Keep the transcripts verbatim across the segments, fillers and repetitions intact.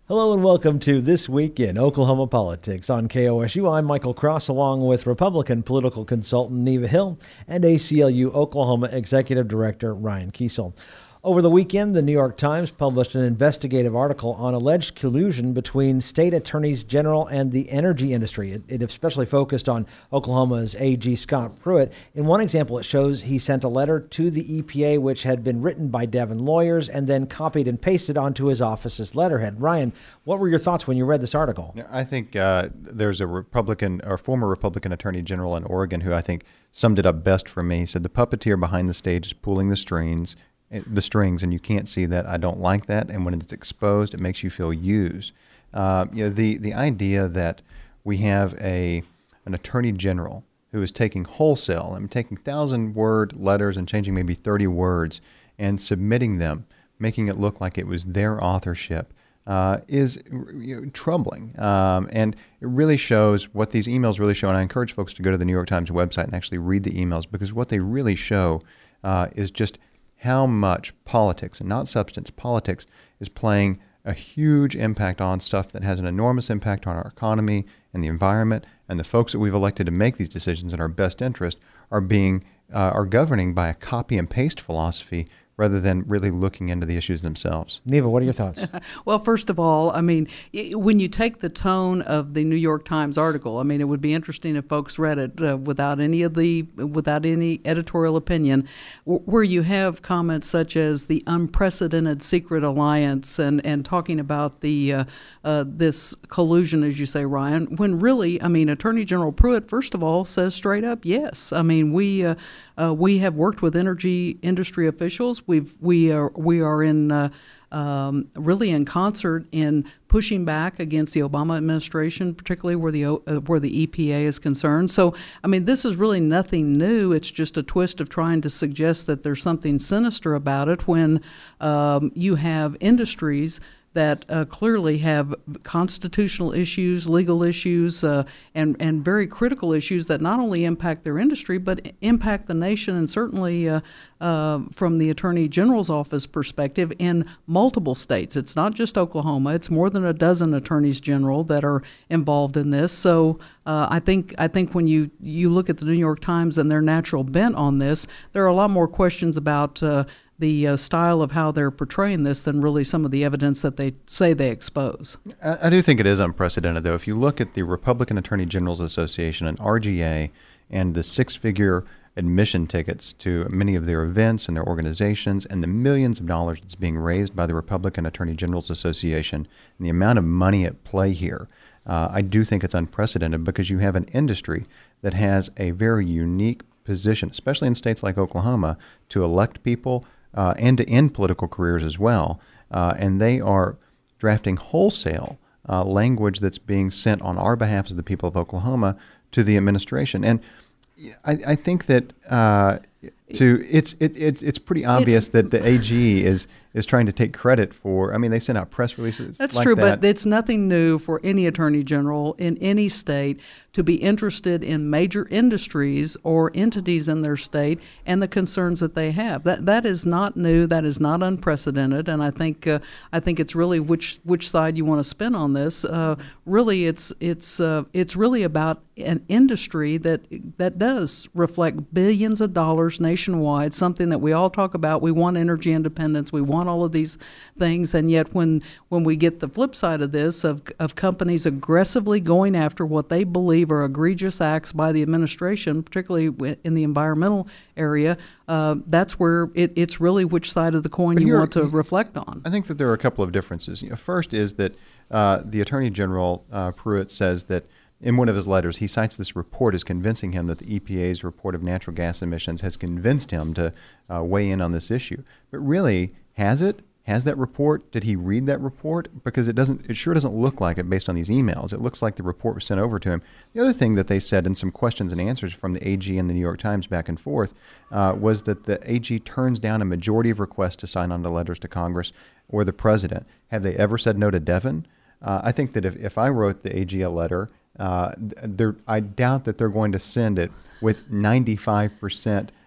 Hello and welcome to This Week in Oklahoma Politics on K O S U. I'm Michael Cross, along with Republican political consultant Neva Hill and A C L U Oklahoma Executive Director Ryan Kiesel. Over the weekend, the New York Times published an investigative article on alleged collusion between state attorneys general and the energy industry. It, it especially focused on Oklahoma's A G Scott Pruitt. In one example, it shows he sent a letter to the E P A which had been written by Devon lawyers and then copied and pasted onto his office's letterhead. Ryan, what were your thoughts when you read this article? I think uh, there's a Republican or former Republican attorney general in Oregon who I think summed it up best for me. He said, "The puppeteer behind the stage is pulling the strings. the strings, and you can't see that. I don't like that. And when it's exposed, it makes you feel used." Uh, you know, the the idea that we have a an attorney general who is taking wholesale, I mean, taking thousand word letters and changing maybe thirty words and submitting them, making it look like it was their authorship, uh, is you know, troubling. Um, and it really shows what these emails really show. And I encourage folks to go to the New York Times website and actually read the emails, because what they really show uh, is just how much politics, and not substance, politics is playing a huge impact on stuff that has an enormous impact on our economy and the environment, and the folks that we've elected to make these decisions in our best interest are being uh, are governing by a copy and paste philosophy rather than really looking into the issues themselves. Neva, what are your thoughts? Well, first of all, I mean, when you take the tone of the New York Times article, I mean, it would be interesting if folks read it uh, without any of the, without any editorial opinion, w- where you have comments such as the unprecedented secret alliance and, and talking about the uh, uh, this collusion, as you say, Ryan, when really, I mean, Attorney General Pruitt, first of all, says straight up, yes. I mean, we uh, uh, we have worked with energy industry officials. We've we are we are in uh, um, really in concert in pushing back against the Obama administration, particularly where the uh, where the E P A is concerned. So, I mean, this is really nothing new. It's just a twist of trying to suggest that there's something sinister about it when um, you have industries that uh, clearly have constitutional issues, legal issues, uh, and and very critical issues that not only impact their industry but impact the nation, and certainly uh, uh, from the Attorney General's office perspective in multiple states. It's not just Oklahoma; it's more than a dozen attorneys general that are involved in this. So uh, I think I think when you you look at the New York Times and their natural bent on this, there are a lot more questions about Uh, the uh, style of how they're portraying this than really some of the evidence that they say they expose. I, I do think it is unprecedented, though. If you look at the Republican Attorney Generals Association and R G A and the six-figure admission tickets to many of their events and their organizations and the millions of dollars that's being raised by the Republican Attorney Generals Association and the amount of money at play here, uh, I do think it's unprecedented, because you have an industry that has a very unique position, especially in states like Oklahoma, to elect people Uh, and to end political careers as well. Uh, and they are drafting wholesale uh, language that's being sent on our behalf as the people of Oklahoma to the administration. And I, I think that uh, to it's it, it it's pretty obvious it's, that the A G is is trying to take credit for. I mean, they send out press releases. That's like true, that. But it's nothing new for any attorney general in any state to be interested in major industries or entities in their state and the concerns that they have. That that is not new. That is not unprecedented. And I think uh, I think it's really which which side you want to spin on this. Uh, really, it's it's uh, it's really about an industry that that does reflect billions of dollars nationwide. Something that we all talk about. We want energy independence. We want all of these things, and yet when when we get the flip side of this of of companies aggressively going after what they believe are egregious acts by the administration, particularly in the environmental area, uh, that's where it, it's really which side of the coin But you here, want to reflect on. I think that there are a couple of differences. You know, first is that uh, the Attorney General uh, Pruitt says that in one of his letters, he cites this report as convincing him that the E P A's report of natural gas emissions has convinced him to uh, weigh in on this issue. But really, has it? Has that report? Did he read that report? Because it doesn't. It sure doesn't look like it based on these emails. It looks like the report was sent over to him. The other thing that they said in some questions and answers from the A G and the New York Times back and forth uh, was that the A G turns down a majority of requests to sign on to letters to Congress or the president. Have they ever said no to Devon? Uh, I think that if, if I wrote the A G a letter, uh, I doubt that they're going to send it with ninety-five percent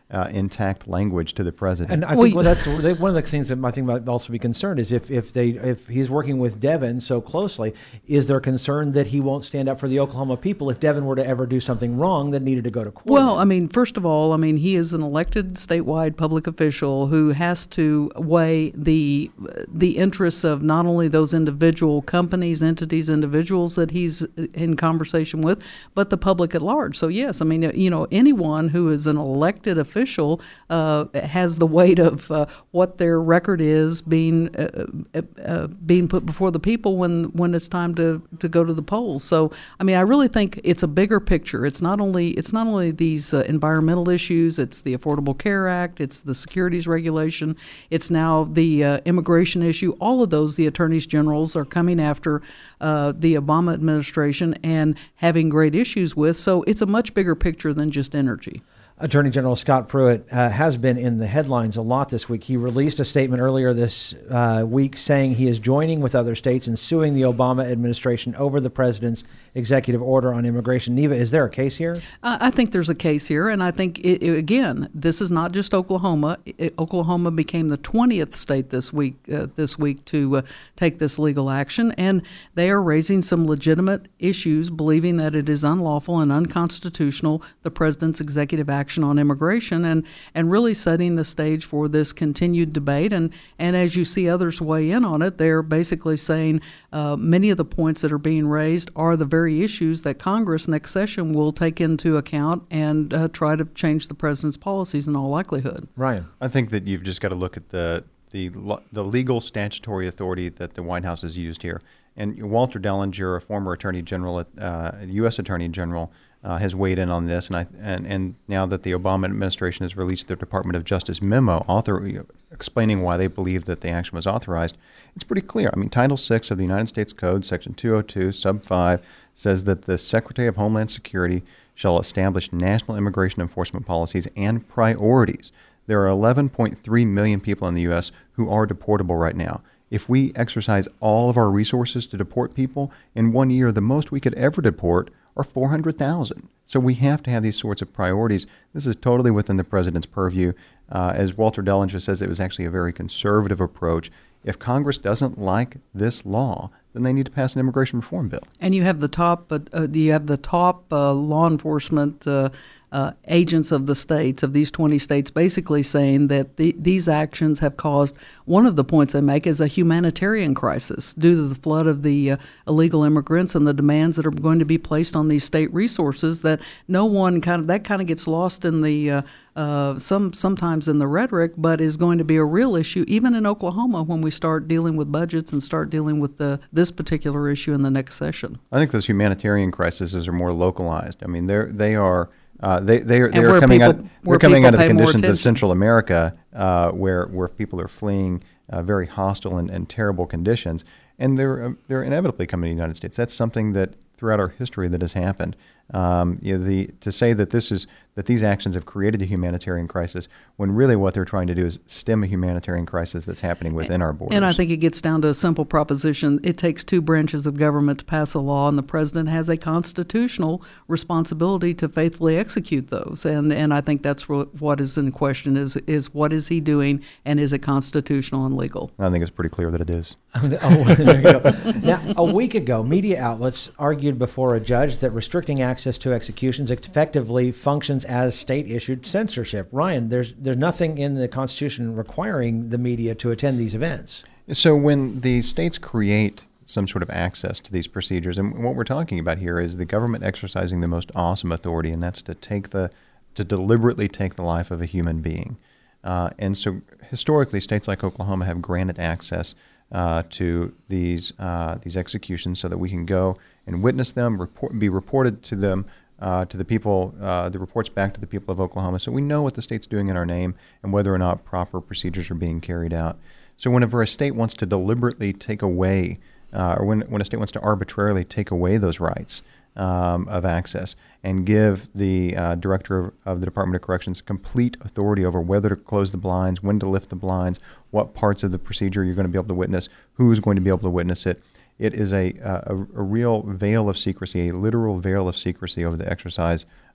uh, intact language to the president. And I Well, think you- well, that's one of the things that I think might also be concerned is if, if they if he's working with Devin so closely, is there concern that he won't stand up for the Oklahoma people if Devin were to ever do something wrong that needed to go to court? Well, I mean, first of all, I mean, he is an elected statewide public official who has to weigh the the interests of not only those individual companies, entities, individuals that he's in conversation with, but the public at large. So yes, I mean, you know, anyone who is an elected official uh, has the weight of uh, what their record is being uh, uh, uh, being put before the people when when it's time to, to go to the polls. So I mean, I really think it's a bigger picture. It's not only it's not only these uh, environmental issues. It's the Affordable Care Act. It's the securities regulation. It's now the uh, immigration issue. All of those, the attorneys generals are coming after uh, the Obama administration and having great issues with. So it's a much bigger picture than just energy. Attorney General Scott Pruitt uh, has been in the headlines a lot this week. He released a statement earlier this uh, week saying he is joining with other states in suing the Obama administration over the president's executive order on immigration. Neva, is there a case here? Uh, I think there's a case here, and I think, it, it, again, this is not just Oklahoma. It, Oklahoma became the twentieth state this week uh, this week to uh, take this legal action, and they are raising some legitimate issues, believing that it is unlawful and unconstitutional, the president's executive action on immigration, and, and really setting the stage for this continued debate. And, and as you see others weigh in on it, they're basically saying uh, many of the points that are being raised are the very issues that Congress next session will take into account and uh, try to change the president's policies in all likelihood. Ryan. I think that you've just got to look at the the lo- the legal statutory authority that the White House has used here. And Walter Dellinger, a former Attorney General, uh, U S Attorney General, uh, has weighed in on this. And I and, and now that the Obama administration has released their Department of Justice memo author explaining why they believe that the action was authorized, it's pretty clear. I mean, Title six of the United States Code, Section two oh two, Sub five, says that the Secretary of Homeland Security shall establish national immigration enforcement policies and priorities. There are eleven point three million people in the U S who are deportable right now. If we exercise all of our resources to deport people, in one year, the most we could ever deport are four hundred thousand. So we have to have these sorts of priorities. This is totally within the president's purview. Uh, as Walter Dellinger says, it was actually a very conservative approach. If Congress doesn't like this law, then they need to pass an immigration reform bill. And you have the top, uh, uh, you have the top uh, law enforcement uh, uh, agents of the states, of these twenty states, basically saying that the, these actions have caused, one of the points they make is a humanitarian crisis due to the flood of the uh, illegal immigrants and the demands that are going to be placed on these state resources that no one kind of, that kind of gets lost in the, uh, uh, some sometimes in the rhetoric, but is going to be a real issue even in Oklahoma when we start dealing with budgets and start dealing with the, this particular issue in the next session. I think those humanitarian crises are more localized. I mean, they're they are uh, they they are, they And are where coming people- out they're where coming people out of the pay more conditions of attention. Central America, uh, where where people are fleeing uh, very hostile and, and terrible conditions, and they're uh, they're inevitably coming to the United States. That's something that throughout our history that has happened. Um, you know, the to say that this is that these actions have created a humanitarian crisis when really what they're trying to do is stem a humanitarian crisis that's happening within our borders. And I think it gets down to a simple proposition. It takes two branches of government to pass a law, and the president has a constitutional responsibility to faithfully execute those. And and I think that's what is in question is is what is he doing, and is it constitutional and legal? I think it's pretty clear that it is. Oh, there you go. Now, a week ago, media outlets argued before a judge that restricting access to executions effectively functions as state-issued censorship. Ryan, there's there's nothing in the Constitution requiring the media to attend these events. So when the states create some sort of access to these procedures, and what we're talking about here is the government exercising the most awesome authority, and that's to take the to deliberately take the life of a human being. Uh, and so historically, states like Oklahoma have granted access uh, to these uh, these executions so that we can go and witness them, report, be reported to them, uh, to the people, uh, the reports back to the people of Oklahoma, so we know what the state's doing in our name and whether or not proper procedures are being carried out. So whenever a state wants to deliberately take away, uh, or when, when a state wants to arbitrarily take away those rights um, of access and give the uh, director of, of the Department of Corrections complete authority over whether to close the blinds, when to lift the blinds, what parts of the procedure you're going to be able to witness, who is going to be able to witness it, it is a, a, a real veil of secrecy, a literal veil of secrecy over the exercise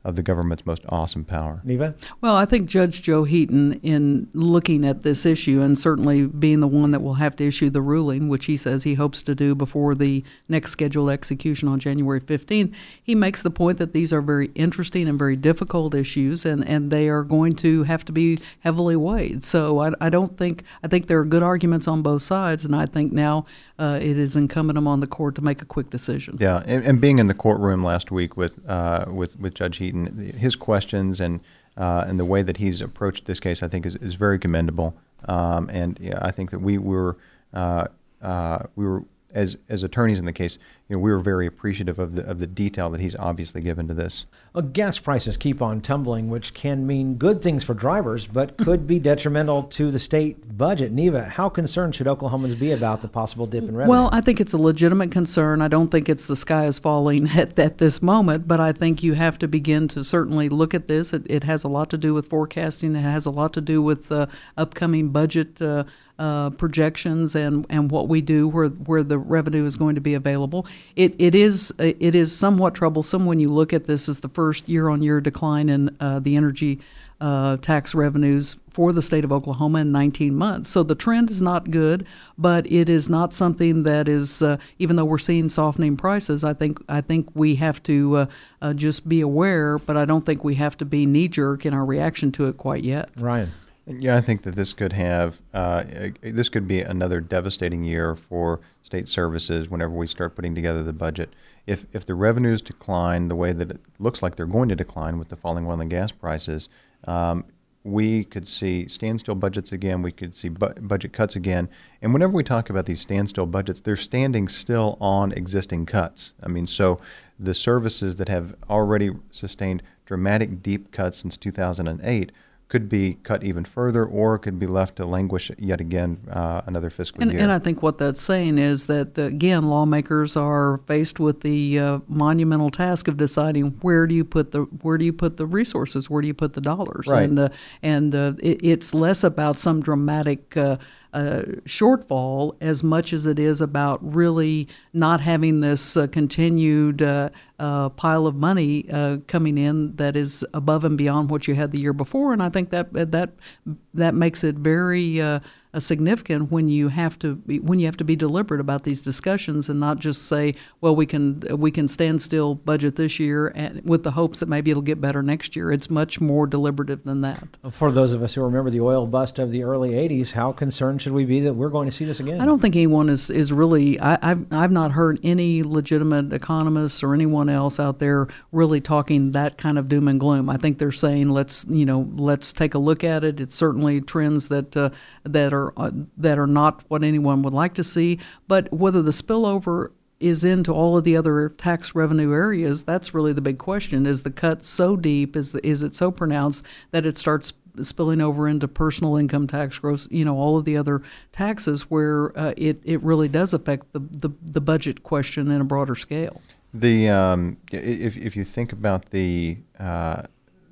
of the government's most awesome power. Neva? Well, I think Judge Joe Heaton, in looking at this issue and certainly being the one that will have to issue the ruling, which he says he hopes to do before the next scheduled execution on January fifteenth, he makes the point that these are very interesting and very difficult issues, and, and they are going to have to be heavily weighed. So I, I don't think, I think there are good arguments on both sides, and I think now uh, it is incumbent upon the court to make a quick decision. Yeah, and, and being in the courtroom last week with uh, with with Judge Heaton, his questions and uh, and the way that he's approached this case, I think, is, is very commendable. Um, and yeah, I think that we were uh, uh, we were as as attorneys in the case, you know, we were very appreciative of the of the detail that he's obviously given to this. Well, gas prices keep on tumbling, which can mean good things for drivers, but could be detrimental to the state budget. Neva, how concerned should Oklahomans be about the possible dip in revenue? Well, I think it's a legitimate concern. I don't think it's the sky is falling at, at this moment, but I think you have to begin to certainly look at this. It, it has a lot to do with forecasting. It has a lot to do with uh, upcoming budget uh, uh, projections and, and what we do where where the revenue is going to be available. It it is it is somewhat troublesome when you look at this as the first year-on-year decline in uh, the energy uh, tax revenues for the state of Oklahoma in nineteen months. So the trend is not good, but it is not something that is, uh, even though we're seeing softening prices, I think I think we have to uh, uh, just be aware, but I don't think we have to be knee-jerk in our reaction to it quite yet. Ryan? Yeah, I think that this could have uh, this could be another devastating year for state services whenever we start putting together the budget. If if the revenues decline the way that it looks like they're going to decline with the falling oil and gas prices, um, we could see standstill budgets again. We could see bu- budget cuts again. And whenever we talk about these standstill budgets, they're standing still on existing cuts. I mean, so the services that have already sustained dramatic deep cuts since two thousand eight could be cut even further, or could be left to languish yet again uh, another fiscal And, year. and I think what that's saying is that, uh, again, lawmakers are faced with the uh, monumental task of deciding where do you put the where do you put the resources, where do you put the dollars, Right. and uh, and uh, it, it's less about some dramatic uh, uh, shortfall as much as it is about really not having this uh, continued uh, uh, pile of money uh, coming in that is above and beyond what you had the year before. And I think that that that makes it very uh, uh, significant when you have to be, when you have to be deliberate about these discussions and not just say, well, we can we can stand still budget this year and, with the hopes that maybe it'll get better next year. It's much more deliberative than that. For those of us who remember the oil bust of the early eighties, how concerned should we be that we're going to see this again? I don't think anyone is, is really, I, I've, I've not heard any legitimate economists or anyone else out there really talking that kind of doom and gloom. I think they're saying, let's, you know, let's take a look at it. It's certainly trends that, uh, that are, uh, that are not what anyone would like to see, but whether the spillover is into all of the other tax revenue areas, that's really the big question. Is the cut so deep, is, the, is it so pronounced that it starts spilling over into personal income tax, gross, you know, all of the other taxes where uh, it, it really does affect the, the, the budget question in a broader scale? The um, if if you think about the uh,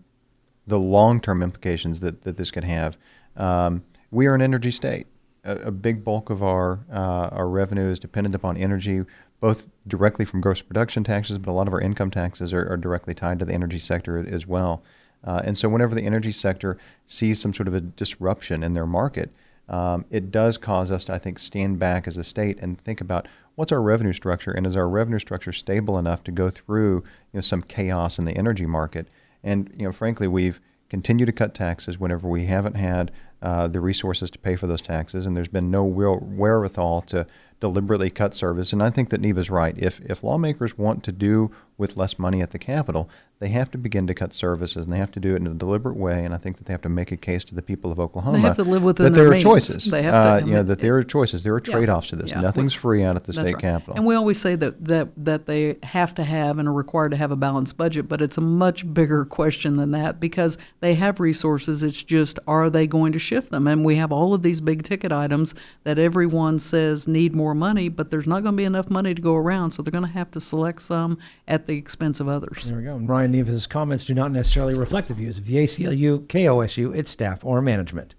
the long-term implications that, that this could have, um, we are an energy state. A, a big bulk of our uh, our revenue is dependent upon energy, both directly from gross production taxes, but a lot of our income taxes are, are directly tied to the energy sector as well. Uh, and so whenever the energy sector sees some sort of a disruption in their market, um, it does cause us to, I think, stand back as a state and think about what's our revenue structure, and is our revenue structure stable enough to go through, you know, some chaos in the energy market? And, you know, frankly, we've continued to cut taxes whenever we haven't had uh, the resources to pay for those taxes, and there's been no real wherewithal to deliberately cut service. And I think that Neva's right. If if lawmakers want to do with less money at the Capitol, they have to begin to cut services, and they have to do it in a deliberate way. And I think that they have to make a case to the people of Oklahoma They have to live within that their there are means. choices. They have to, uh, I you mean, know, that it- there are choices. There are Yeah. trade-offs to this. Yeah. Nothing's free out at the That's state right. Capitol. And we always say that, that that they have to have and are required to have a balanced budget, but it's a much bigger question than that because they have resources. It's just, are they going to shift them? And we have all of these big ticket items that everyone says need more money, but there's not going to be enough money to go around, so they're going to have to select some at the expense of others. There we go. Ryan Neva's comments do not necessarily reflect the views of the A C L U, K O S U, its staff, or management.